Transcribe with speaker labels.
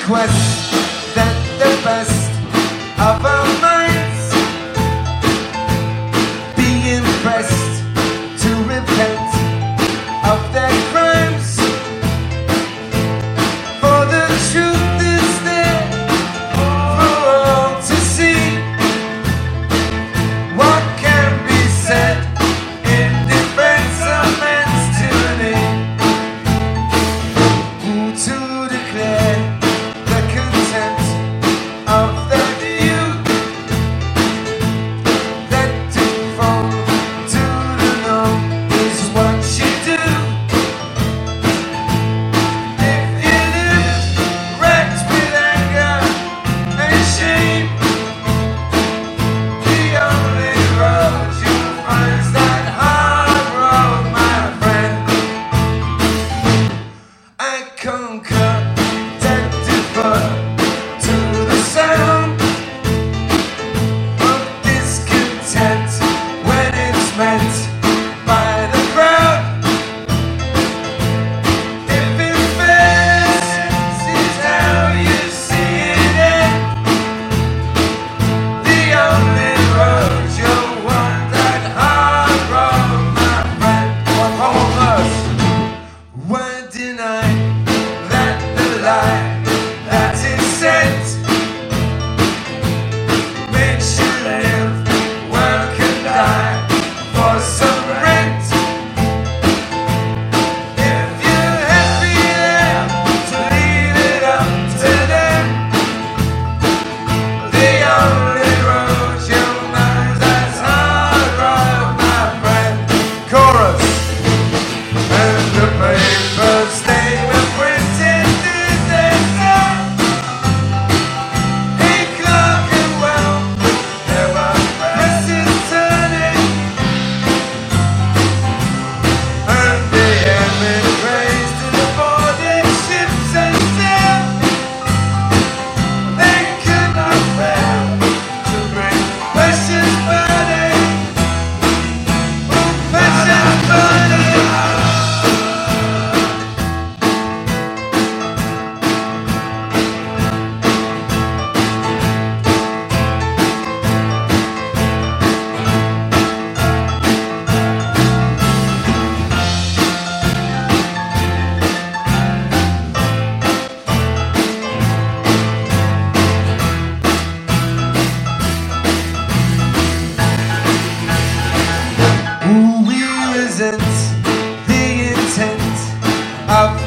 Speaker 1: quest that the best of our minds be impressed to repent of their crimes. For the truth is there for all to see. What can be said in defense of man's tyranny? Who to declare the contempt of their view, that to fall to the norm is what you do. If you live wrecked with anger and shame, the only road you'll find's that hard road, my friend. I conquer, dead defer to the sound of discontent when it's meant by the crowd. If it fails, is how you see it end. The only road you'll want, that hard road, my friend. Homeless, why deny that the lie that is sent makes you live, work and die for some rent? If you're happy there to leave it up to them, the only road you'll mind, that's hard road, my friend. Chorus. And the papers they were printed did they say, hey Clark and well, there were presses turning, and the emigres to the boarding ships and sail. They could not fail to bring precious burning, precious burning. We resent the intent of